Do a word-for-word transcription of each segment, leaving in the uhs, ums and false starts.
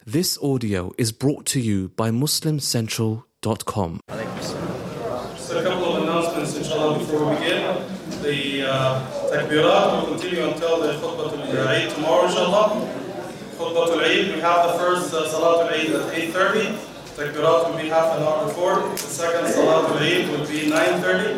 This audio is brought to you by Muslim Central dot com. Just a couple of announcements, inshallah, before we begin. The uh, takbirat will continue until the khutbatul Eid tomorrow, inshallah. Khutbatul Eid, we have the first uh, Salatul Eid at eight thirty. Takbirat will be half an hour before. The second Salatul Eid will be nine thirty.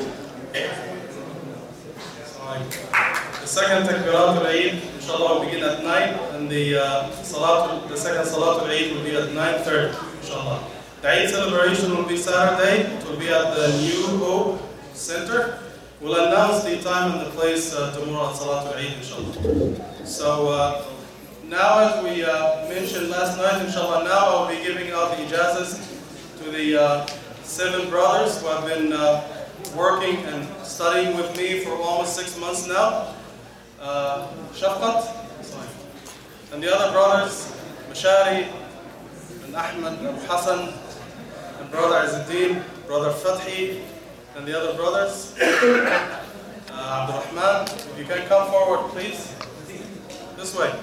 The second Takbiratul Eid, inshallah, will begin at nine, and the uh, Salatul, the second Salatul Eid will be at nine thirty, inshallah. The Eid celebration will be Saturday. It will be at the New Hope Center. We'll announce the time and the place uh, tomorrow at Salatul Eid, inshallah. So uh, now, as we uh, mentioned last night, inshallah, now I'll be giving out the ijazas to the uh, seven brothers who have been uh, working and studying with me for almost six months now. Uh, Shafqat, and the other brothers, Mashari, and Ahmed, and Hassan, and brother Izzuddin, brother Fathi, and the other brothers, uh, Abdurrahman. If you can come forward, please. This way.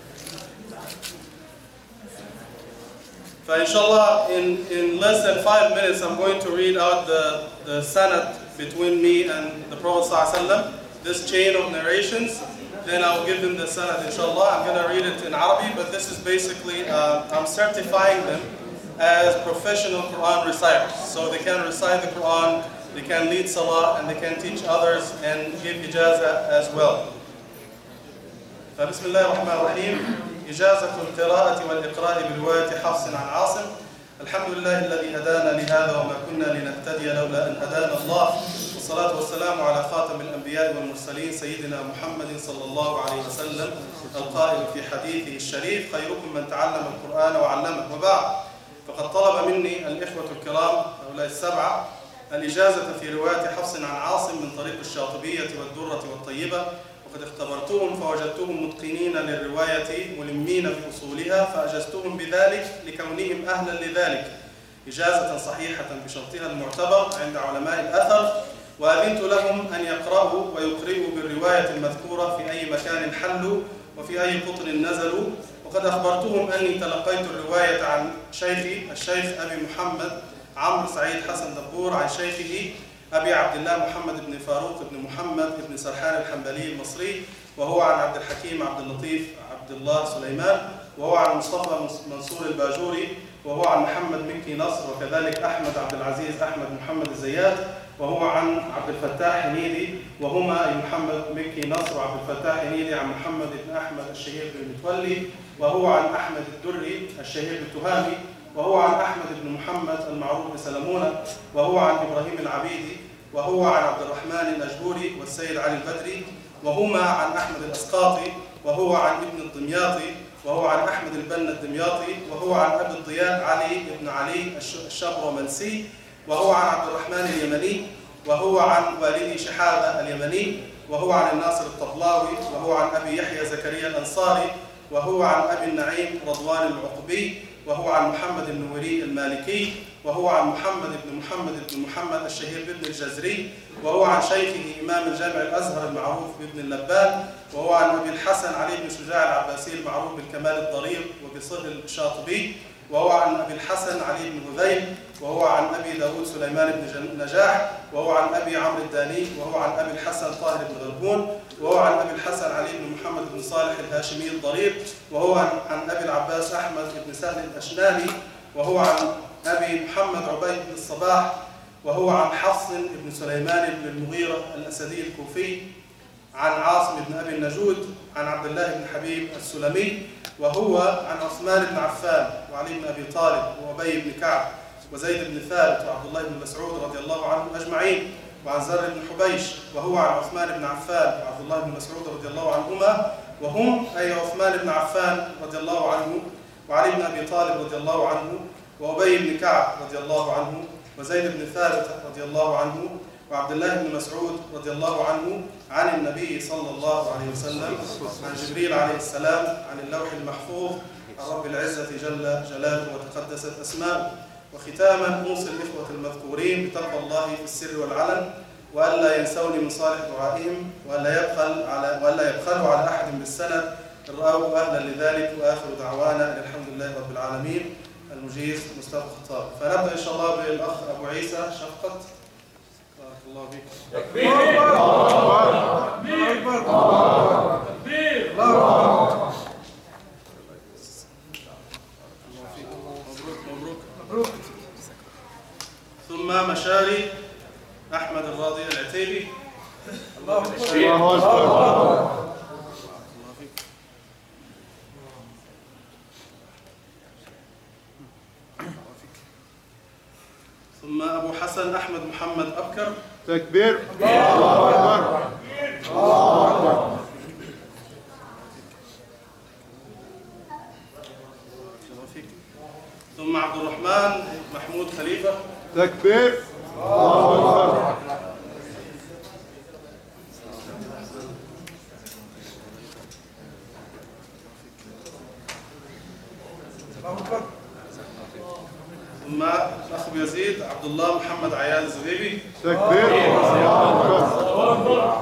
So inshallah, in, in less than five minutes, I'm going to read out the, the sanad between me and the Prophet ﷺ. This chain of narrations, then I'll give them the sanad, inshallah. I'm going to read it in Arabic, but this is basically, uh, I'm certifying them as professional Quran reciters. So they can recite the Quran, they can lead salah, and they can teach others and give ijazah as well. فبسم الله الرحمن الرحيم. إجازة القراءة والإقراء برواية حفص عن عاصم. الحمد لله الذي هدانا لهذا وما كنا لنهتدي لولا أن هدانا الله. والصلاة والسلام على خاتم الأنبياء والمرسلين سيدنا محمد صلى الله عليه وسلم القائل في حديثه الشريف: خيركم من تعلم القرآن وعلمه. وبعد، فقد طلب مني الإخوة الكرام هؤلاء السبعة الإجازة في رواية حفص عن عاصم من طريق الشاطبية والدرة والطيبة، وقد اختبرتهم فوجدتهم متقنين للرواية ملمين بأصولها، فأجزتهم بذلك لكونهم أهلا لذلك إجازة صحيحة بشرطها المعتبر عند علماء الأثر، وأذنت لهم أن يقرأوا ويقرئوا بالرواية المذكورة في أي مكان حلوا وفي أي قطر نزلوا. وقد أخبرتهم أني تلقيت الرواية عن شيخي الشيخ أبي محمد عمرو سعيد حسن دبور عن شيخه أبي عبد الله محمد بن فاروق بن محمد بن سرحان الحنبلي المصري، وهو عن عبد الحكيم عبد اللطيف عبد الله سليمان، وهو عن مصطفى منصور الباجوري، وهو عن محمد مكي نصر، وكذلك أحمد عبد العزيز أحمد محمد الزيات، وهو عن عبد الفتاح هنيدي، وهما أي محمد مكي نصر وعبد الفتاح هنيدي عن محمد بن أحمد الشهير بن متولي، وهو عن أحمد الدري الشهير بالتهامي، وهو عن أحمد بن محمد المعروف بسلمونة، وهو عن إبراهيم العبيدي، وهو عن عبد الرحمن الأجبوري والسيد علي البدري، وهما عن أحمد الأسقاطي، وهو عن ابن الدمياطي، وهو عن أحمد البنا الدمياطي، وهو عن أبي الضياء علي بن علي الشبرمنسي، وهو عن عبد الرحمن اليمني، وهو عن والدي شحابة اليمني، وهو عن الناصر الطبلاوي، وهو عن أبي يحيى زكريا الأنصاري، وهو عن أبي النعيم رضوان العقبي، وهو عن محمد النوري المالكي، وهو عن محمد بن محمد بن محمد الشهير بن الجزري، وهو عن شيخه إمام الجامع الأزهر المعروف بابن اللبان، وهو عن أبي الحسن علي بن شجاع العباسي المعروف بالكمال الضرير وبصهر الشاطبي، وهو عن أبي الحسن علي بن هذيل، وهو عن أبي داود سليمان بن نجاح، وهو عن أبي عمرو الداني، وهو عن أبي الحسن طاهر بن غربون، وهو عن أبي الحسن علي بن محمد بن صالح الهاشمي الضرير، وهو عن أبي العباس أحمد بن سهل الأشناني، وهو عن أبي محمد عبيد بن الصباح، وهو عن حفص بن سليمان بن المغيرة الأسدي الكوفي، عن عاصم بن أبي النجود، عن عبد الله بن حبيب السلمي، وهو عن عثمان بن عفان وعلي بن أبي طالب وأبي بن كعب وزيد بن ثابت وعبد الله بن مسعود رضي الله عنهم أجمعين، وعن زر بن حبيش، وهو عن عثمان بن عفان وعبد الله بن مسعود رضي الله عنهما، وهم أي عثمان بن عفان رضي الله عنه، وعلي بن أبي طالب رضي الله عنه، وأبي بن كعب رضي الله عنه، وزيد بن ثابت رضي الله عنه، وعبد الله بن مسعود رضي الله عنه، عن النبي صلى الله عليه وسلم، عن جبريل عليه السلام، عن اللوح المحفوظ، عن رب العزة جل جلاله وتقدست أسماؤه. وختاما أوصي الإخوة المذكورين بتقوى الله في السر والعلن، وألا ينسوني من صالح دعائهم، وألا يبخل على وألا يبخلوا على أحد بالسند إن رأوا أهلا لذلك. وآخر دعوانا الحمد لله رب العالمين. العالمين المجيز مصطفى الخطاب. فنبدأ إن شاء الله بالأخ أبو عيسى شفقت. بارك الله فيك. تكبير الله أكبر الله تكبير الله. مبروك مبروك مبروك. ثم مشاري أحمد الراضي العتيبي. الله أكبر الله أكبر. ثم أبو حسن أحمد محمد أبكر. تكبير الله أكبر الله أكبر. ثم عبد الرحمن محمود خليفة. تكبير الله أكبر. ثم الأخ أبو يزيد عبد الله محمد عياد الزبيبي. تكبير الله أكبر.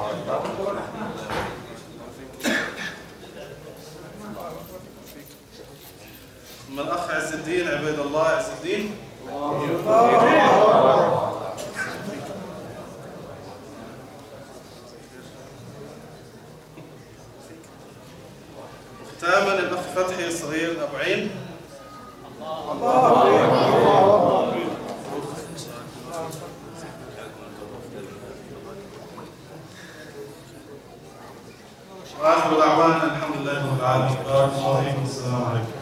ثم الأخ عز الدين عبيد الله عز الدين. ختاما الأخ فتحي الصغير أبو عين. وآخر دعوانا الحمد لله رب العالمين. بارك الله فيكم. السلام عليكم.